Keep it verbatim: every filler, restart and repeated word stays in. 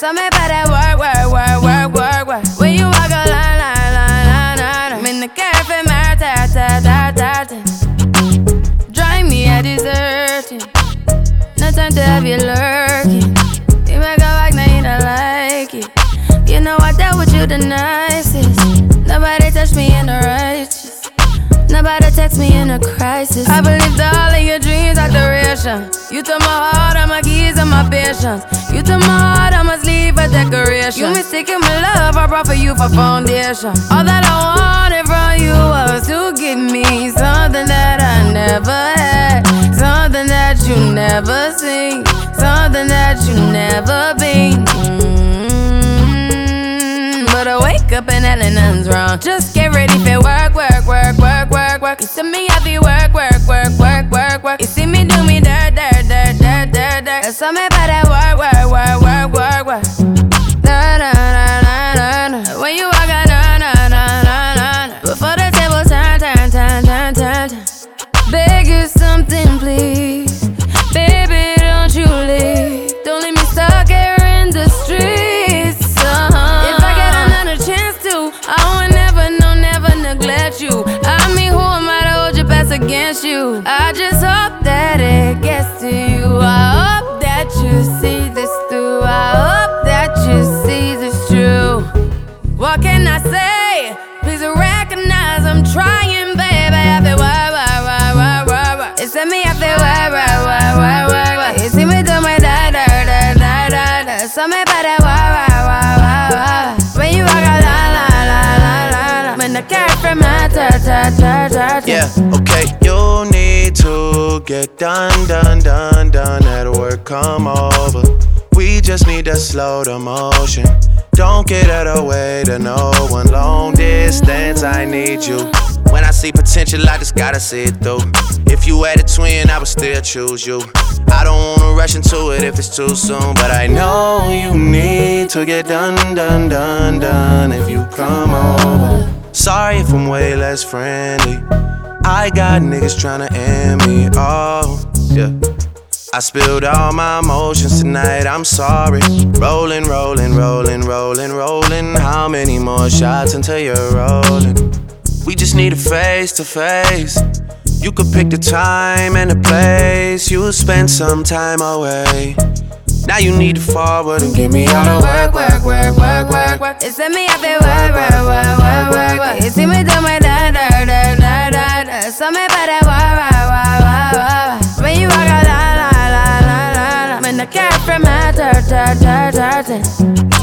So me about that work, work, work, work, work, work. When you walk a line, line, line, line, line, I'm in the cafe, my ta ta ta ta ta. Drive me a deserting. No time to have you lurking. You make a like, now you don't like it. You know I dealt with you the nicest. Nobody touched me in the righteous. Nobody text me in a crisis. I believed all of your dreams are duration. You took my heart, all my keys, and my patience. You took my heart, I must leave a decoration. You mistaken my love, I brought for you for foundation. All that I wanted from you was to give me something that I never had, something that you never seen, something that you never been. Mm-hmm. But I wake up and hell nothing's wrong. Just get ready for work, work, work, work, work, work. You see me happy work, work, work, work, work, work. You see me do me dirt, dirt, dirt, dirt, dirt, dirt. That's all me about that work, work, work, work, work, work. Na na na na na na. When you walk out, na na na na na na. Before the table turn, turn, turn, turn, turn, turn. Beg you something, please, baby, don't you leave. Don't leave me stuck here in the streets. Uh-huh. If I get another chance to, I would never, no, never neglect you. I mean, who am I to hold your best against you? I just hope that it gets to you. I hope that you see this through. I hope that you see this true. What can I say? Please recognize I'm trying, baby. I feel why, why, why, why, why, why. It's me, I feel why, why, why, why, why, why. You see me do my da, da, da, da, da, da. So me about that why, why, why, why, why. When you walk out, la, la, la, la, la, la. When the car from my ta, ta, ta, ta, ta. Yeah, okay, you need to get done, done, done, done. That work come over. We just need to slow the motion. Don't get out of the way to no one. Long distance, I need you. When I see potential, I just gotta see it through. If you had a twin, I would still choose you. I don't wanna rush into it if it's too soon, but I know you need to get done, done, done, done if you come over. Sorry if I'm way less friendly. I got niggas tryna end me, oh, yeah. I spilled all my emotions tonight, I'm sorry. Rolling, rolling, rolling, rolling, rolling. How many more shots until you're rolling? We just need a face to face. You could pick the time and the place. You'll spend some time away. Now you need to forward and get me out of work, work, work, work, work, work. It's me, I feel work, work, work, work, work, work. You see me do my da, da, da, da, da, da. So me about that work, work, work, work, work. When you walk out, la, la, la, la, la, la. When the car from my ta, ta, ta, ta, ta.